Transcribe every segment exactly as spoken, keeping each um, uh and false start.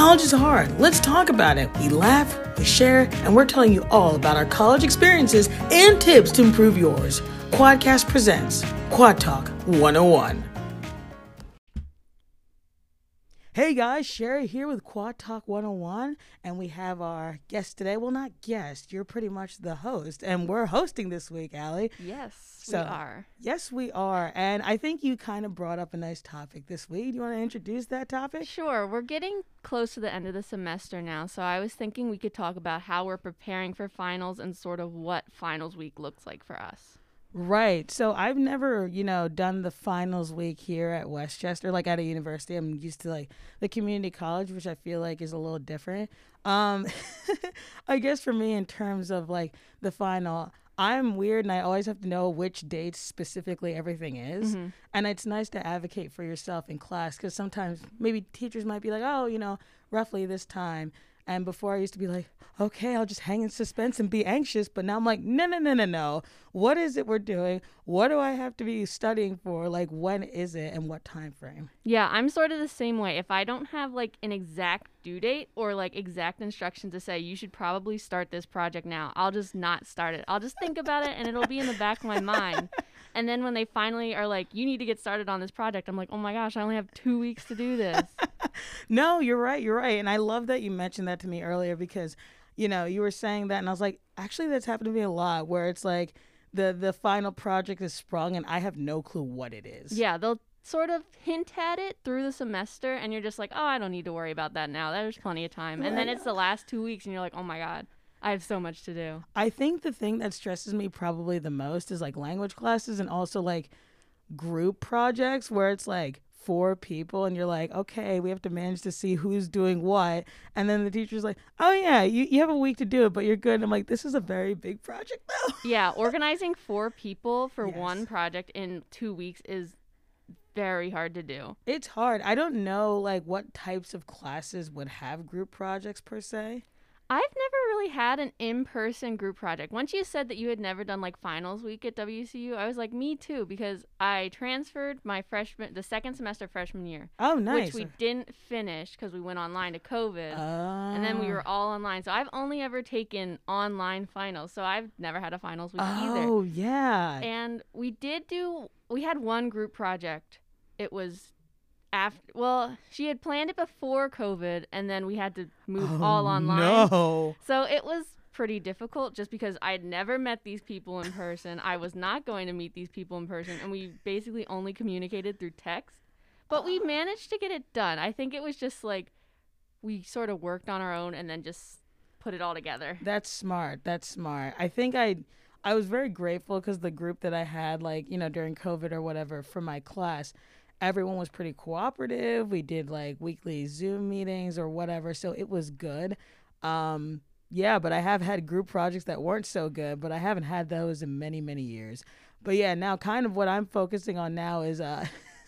College is hard. Let's talk about it. We laugh, we share, and we're telling you all about our college experiences and tips to improve yours. Quadcast presents Quad Talk one oh one. Hey guys, Sherry here with Quad Talk one oh one, and we have our guest today. Well, not guest, you're pretty much the host, and we're hosting this week, Allie. Yes, so, we are. Yes, we are, and I think you kind of brought up a nice topic this week. Do you want to introduce that topic? Sure, we're getting close to the end of the semester now, so I was thinking we could talk about how we're preparing for finals and sort of what finals week looks like for us. Right. So I've never, you know, done the finals week here at Westchester, like at a university. I'm used to like the community college, which I feel like is a little different. Um, I guess for me, in terms of like the final, I'm weird and I always have to know which dates specifically everything is. Mm-hmm. And it's nice to advocate for yourself in class because sometimes maybe teachers might be like, oh, you know, roughly this time. And before I used to be like, okay, I'll just hang in suspense and be anxious. But now I'm like, no, no, no, no, no. What is it we're doing? What do I have to be studying for? Like, when is it and what time frame? Yeah, I'm sort of the same way. If I don't have like an exact due date or like exact instructions to say you should probably start this project now, I'll just not start it. I'll just think about it and it'll be in the back of my mind. And then when they finally are like, you need to get started on this project, I'm like, oh my gosh, I only have two weeks to do this. No, you're right. You're right. And I love that you mentioned that to me earlier because, you know, you were saying that and I was like, actually, that's happened to me a lot where it's like the, the final project is sprung and I have no clue what it is. Yeah, they'll sort of hint at it through the semester and you're just like, oh, I don't need to worry about that now. There's plenty of time. And then it's the last two weeks and you're like, oh my God, I have so much to do. I think the thing that stresses me probably the most is like language classes and also like group projects where it's like four people and you're like, okay, we have to manage to see who's doing what. And then the teacher's like, oh yeah, you, you have a week to do it, but you're good. And I'm like, this is a very big project though. Yeah, organizing four people for Yes. one project in two weeks is very hard to do. It's hard. I don't know like what types of classes would have group projects per se. I've never really had an in-person group project. Once you said that you had never done like finals week at W C U, I was like, me too, because I transferred my freshman, the second semester freshman year. Oh, nice. Which we didn't finish because we went online to COVID. Oh. And then we were all online. So I've only ever taken online finals. So I've never had a finals week either. Oh, yeah. And we did do, we had one group project. It was after, well, she had planned it before COVID, and then we had to move Oh, all online. No. So it was pretty difficult just because I had never met these people in person. I was not going to meet these people in person, and we basically only communicated through text. But we managed to get it done. I think it was just like we sort of worked on our own and then just put it all together. That's smart. That's smart. I think I I was very grateful because the group that I had, like, you know, during COVID or whatever for my class, everyone was pretty cooperative. We did like weekly Zoom meetings or whatever. So it was good. Um, yeah, but I have had group projects that weren't so good, but I haven't had those in many, many years. But yeah, now kind of what I'm focusing on now is, uh,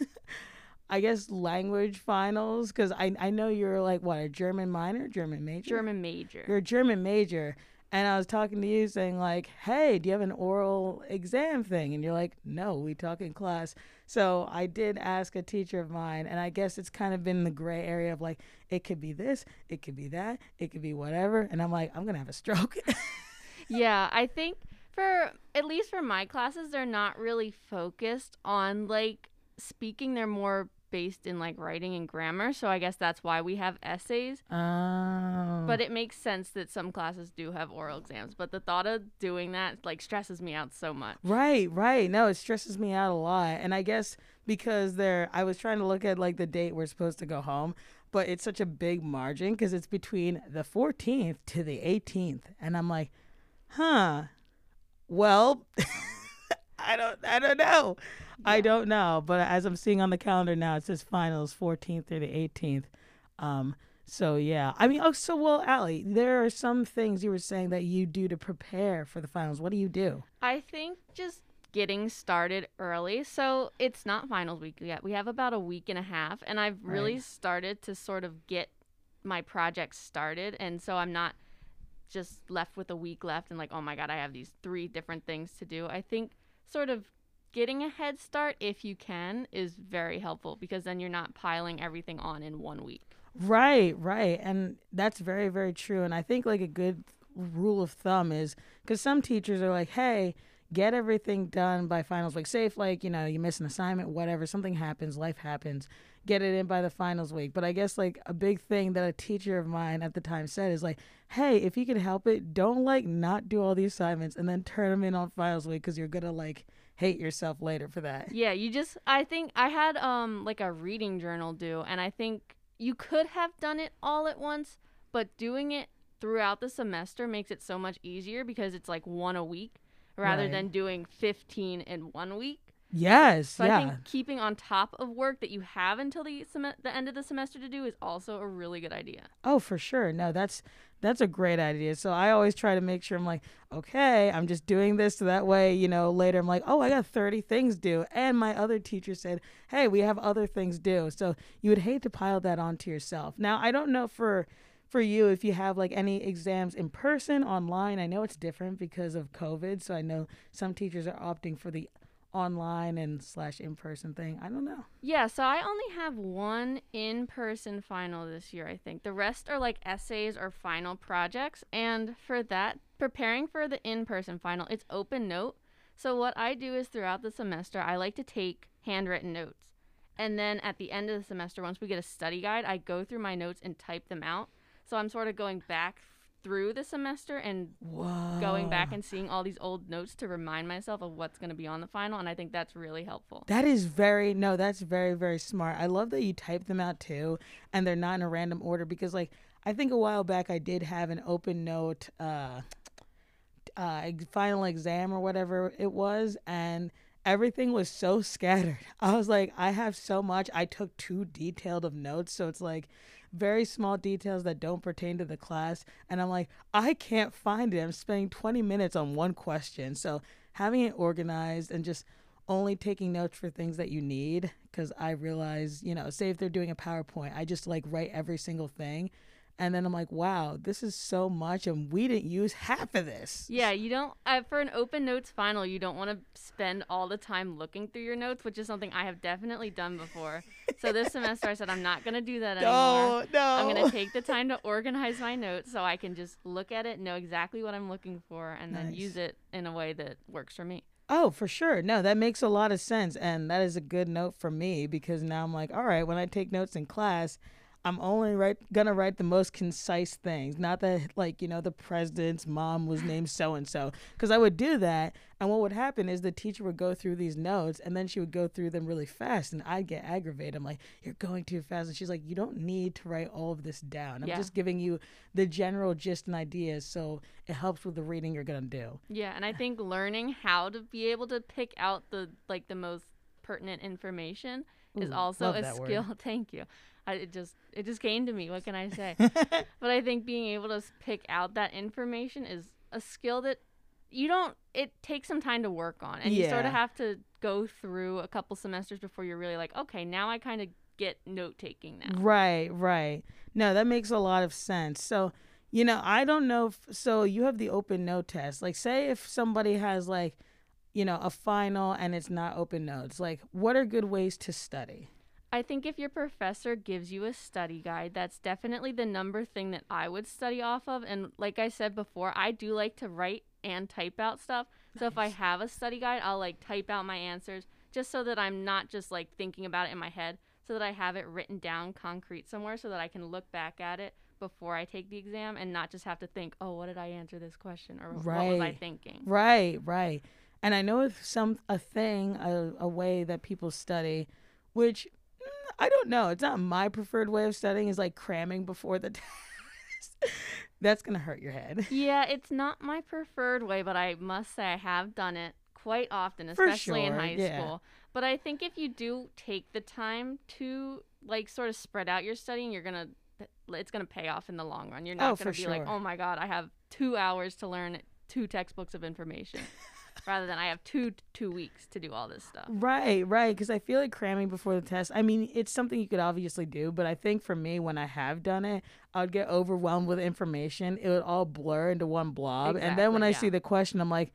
I guess, language finals. Because I, I know you're like, what, a German minor, German major? German major. You're a German major. And I was talking to you saying like, hey, do you have an oral exam thing? And you're like, no, we talk in class. So I did ask a teacher of mine, and I guess it's kind of been the gray area of like, it could be this, it could be that, it could be whatever. And I'm like, I'm going to have a stroke. Yeah, I think for, at least for my classes, they're not really focused on like speaking. They're more based in like writing and grammar. So I guess that's why we have essays. Oh. But it makes sense that some classes do have oral exams. But the thought of doing that like stresses me out so much. Right, right. No, it stresses me out a lot. And I guess because they're, I was trying to look at like the date we're supposed to go home, but it's such a big margin because it's between the fourteenth to the eighteenth. And I'm like, huh, well, I don't, I don't know. Yeah. I don't know. But as I'm seeing on the calendar now, it says finals fourteenth through the eighteenth. Um, So, yeah. I mean, oh, so, well, Allie, there are some things you were saying that you do to prepare for the finals. What do you do? I think just getting started early. So it's not finals week yet. We have about a week and a half, and I've really Right. started to sort of get my projects started. And so I'm not just left with a week left and like, oh my God, I have these three different things to do. I think sort of getting a head start, if you can, is very helpful because then you're not piling everything on in one week. Right, right. And that's very, very true. And I think like a good rule of thumb is because some teachers are like, hey, get everything done by finals week. Say if like, you know, you miss an assignment, whatever, something happens, life happens, get it in by the finals week. But I guess like a big thing that a teacher of mine at the time said is like, hey, if you can help it, don't like not do all the assignments and then turn them in on finals week because you're going to like hate yourself later for that. Yeah, you just, I think I had um like a reading journal due, and I think you could have done it all at once, but doing it throughout the semester makes it so much easier because it's like one a week rather Right. than doing fifteen in one week. Yes, So yeah. I think keeping on top of work that you have until the sem- the end of the semester to do is also a really good idea. Oh, for sure. No, that's that's a great idea. So I always try to make sure I'm like, okay, I'm just doing this so that way, you know, later I'm like, oh, I got thirty things due. And my other teacher said, hey, we have other things due. So you would hate to pile that onto yourself. Now, I don't know for for you if you have like any exams in person, online. I know it's different because of COVID. So I know some teachers are opting for the online and slash in-person thing. I don't know. Yeah, so I only have one in-person final this year, I think. The rest are like essays or final projects. And for that, preparing for the in-person final, it's open note. So what I do is throughout the semester, I like to take handwritten notes. And then at the end of the semester, once we get a study guide, I go through my notes and type them out. So I'm sort of going back through the semester and Whoa. going back and seeing all these old notes to remind myself of what's going to be on the final, and I think that's really helpful. That is very, no, that's very, very smart. I love that you type them out too, and they're not in a random order because, like, I think a while back I did have an open note uh, uh, ex- final exam or whatever it was, and everything was so scattered. I was like, I have so much. I took too detailed of notes, so it's like very small details that don't pertain to the class. And I'm like, I can't find it. I'm spending twenty minutes on one question. So having it organized and just only taking notes for things that you need, because I realize, you know, say if they're doing a PowerPoint, I just like write every single thing. And then I'm like, wow, this is so much, and we didn't use half of this. Yeah, you don't, uh, for an open notes final, you don't want to spend all the time looking through your notes, which is something I have definitely done before. So this semester I said, I'm not going to do that anymore. No, no. I'm going to take the time to organize my notes so I can just look at it, know exactly what I'm looking for, and then Nice. use it in a way that works for me. Oh, for sure. No, that makes a lot of sense. And that is a good note for me because now I'm like, all right, when I take notes in class, I'm only write, gonna write the most concise things. Not that, like, you know, the president's mom was named so-and-so. Because I would do that. And what would happen is the teacher would go through these notes and then she would go through them really fast. And I'd get aggravated. I'm like, you're going too fast. And she's like, you don't need to write all of this down. I'm Yeah. just giving you the general gist and ideas. So it helps with the reading you're going to do. Yeah, and I think learning how to be able to pick out the, like, the most pertinent information is Ooh, also love a that word. skill. Thank you. I, it just it just came to me. What can I say? But I think being able to s- pick out that information is a skill that you don't. It takes some time to work on, and you sort Yeah. of have to go through a couple semesters before you're really like, okay, now I kind of get note taking now. Right, right. No, that makes a lot of sense. So, you know, I don't know if, so you have the open note test. Like, say if somebody has, like, you know, a final and it's not open notes, like, what are good ways to study? I think if your professor gives you a study guide, that's definitely the number thing that I would study off of. And like I said before, I do like to write and type out stuff. So if I have a study guide, I'll like type out my answers just so that I'm not just like thinking about it in my head, so that I have it written down concrete somewhere so that I can look back at it before I take the exam and not just have to think, oh, what did I answer this question? Or what was I Right. thinking? Right, right. And I know if some, a thing, a, a way that people study, which mm, I don't know, it's not my preferred way of studying, is like cramming before the test. That's going to hurt your head. Yeah, it's not my preferred way, but I must say I have done it quite often, For especially in sure, high yeah. school. But I think if you do take the time to like sort of spread out your studying, you're gonna it's gonna pay off in the long run. You're not Oh, gonna for be like, sure. oh my god, I have two hours to learn two textbooks of information, rather than I have two two weeks to do all this stuff. Right, right. Because I feel like cramming before the test, I mean, it's something you could obviously do, but I think for me, when I have done it, I would get overwhelmed with information. It would all blur into one blob. And then when Exactly, I yeah. see the question, I'm like,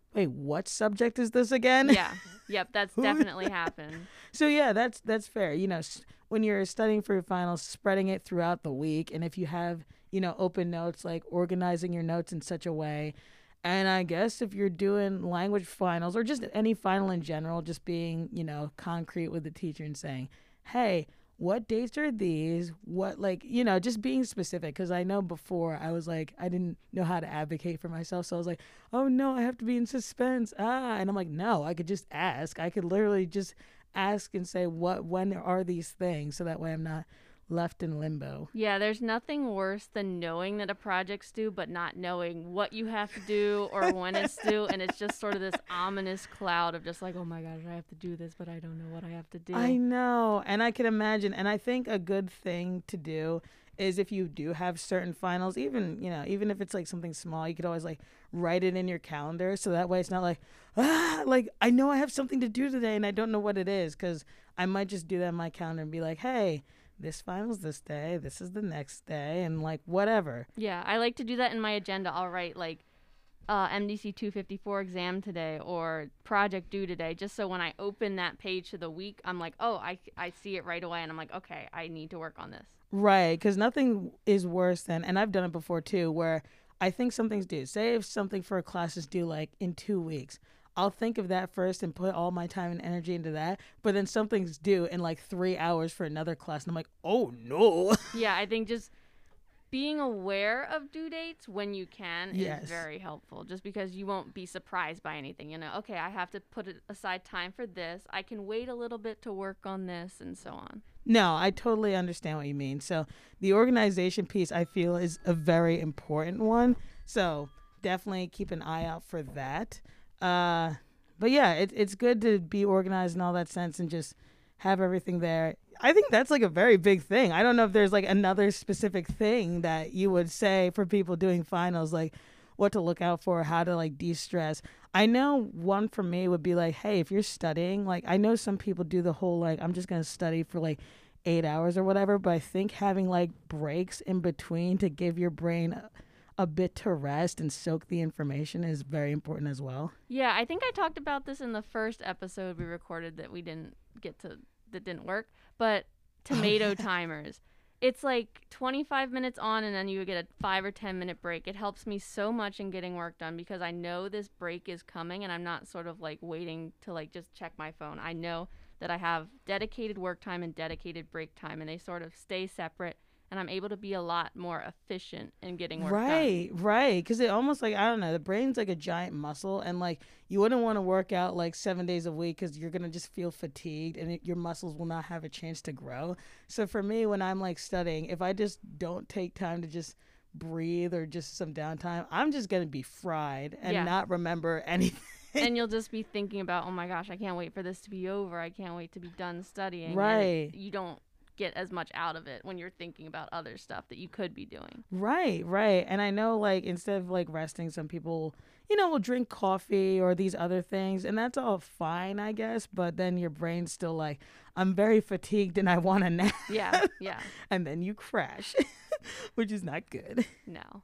wait, what subject is this again? Yeah. Yep. That's definitely happened. So yeah, that's that's fair. You know, s- when you're studying for your finals, spreading it throughout the week, and if you have, you know, open notes, like organizing your notes in such a way. And I guess if you're doing language finals or just any final in general, just being, you know, concrete with the teacher and saying, hey, what dates are these? What, like, you know, just being specific. Because I know before I was like, I didn't know how to advocate for myself. So I was like, oh, no, I have to be in suspense. Ah, and I'm like, no, I could just ask. I could literally just ask and say, what, when are these things? So that way I'm not left in limbo. Yeah, there's nothing worse than knowing that a project's due, but not knowing what you have to do or when it's due. And it's just sort of this ominous cloud of just like, oh my gosh, I have to do this, but I don't know what I have to do. I know. And I can imagine. And I think a good thing to do is if you do have certain finals, even, you know, even if it's like something small, you could always like write it in your calendar. So that way it's not like, ah, like I know I have something to do today and I don't know what it is. Because I might just do that in my calendar and be like, hey, this final's this day, this is the next day, and like whatever. Yeah, I like to do that in my agenda. I'll write like uh, M D C two fifty-four exam today or project due today, just so when I open that page to the week, I'm like, oh, I, I see it right away, and I'm like, okay, I need to work on this. Right, because nothing is worse than, and I've done it before too, where I think something's due. Say if something for a class is due like in two weeks. I'll think of that first and put all my time and energy into that. But then something's due in like three hours for another class. And I'm like, oh, no. Yeah, I think just being aware of due dates when you can Yes. is very helpful. Just because you won't be surprised by anything. You know, okay, I have to put aside time for this. I can wait a little bit to work on this and so on. No, I totally understand what you mean. So the organization piece, I feel, is a very important one. So definitely keep an eye out for that. Uh, but yeah, it, it's good to be organized in all that sense and just have everything there. I think that's like a very big thing. I don't know if there's like another specific thing that you would say for people doing finals, like what to look out for, how to like de-stress. I know one for me would be like, hey, if you're studying, like I know some people do the whole like, I'm just going to study for like eight hours or whatever. But I think having like breaks in between to give your brain a, a bit to rest and soak the information is very important as well. Yeah, I think I talked about this in the first episode we recorded that we didn't get to, that didn't work, but tomato timers. It's like twenty-five minutes on and then you get a five or ten minute break. It helps me so much in getting work done because I know this break is coming and I'm not sort of like waiting to like just check my phone. I know that I have dedicated work time and dedicated break time and they sort of stay separate. And I'm able to be a lot more efficient in getting work right, done. Right, right. Because it almost like, I don't know, the brain's like a giant muscle. And like, you wouldn't want to work out like seven days a week because you're going to just feel fatigued and it, your muscles will not have a chance to grow. So for me, when I'm like studying, if I just don't take time to just breathe or just some downtime, I'm just going to be fried and Yeah. not remember anything. And you'll just be thinking about, oh my gosh, I can't wait for this to be over. I can't wait to be done studying. Right. And you don't get as much out of it when you're thinking about other stuff that you could be doing. Right, right. And I know like instead of like resting, some people, you know, will drink coffee or these other things. And that's all fine, I guess. But then your brain's still like, I'm very fatigued and I want a nap. Yeah, yeah. And then you crash, which is not good. No.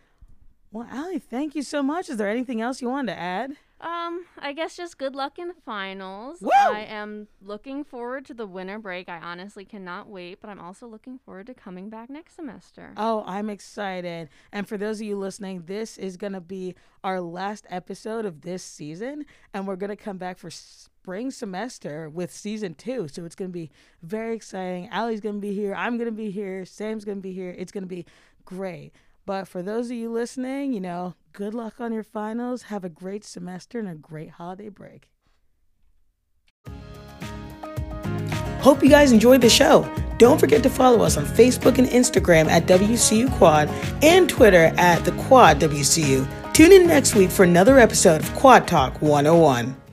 Well, Allie, thank you so much. Is there anything else you wanted to add? Um, I guess just good luck in the finals. Woo! I am looking forward to the winter break. I honestly cannot wait, but I'm also looking forward to coming back next semester. Oh, I'm excited. And for those of you listening, this is going to be our last episode of this season, and we're going to come back for spring semester with season two. So it's going to be very exciting. Allie's going to be here. I'm going to be here. Sam's going to be here. It's going to be great. But for those of you listening, you know, good luck on your finals. Have a great semester and a great holiday break. Hope you guys enjoyed the show. Don't forget to follow us on Facebook and Instagram at W C U Quad and Twitter at the Quad W C U. Tune in next week for another episode of Quad Talk one oh one.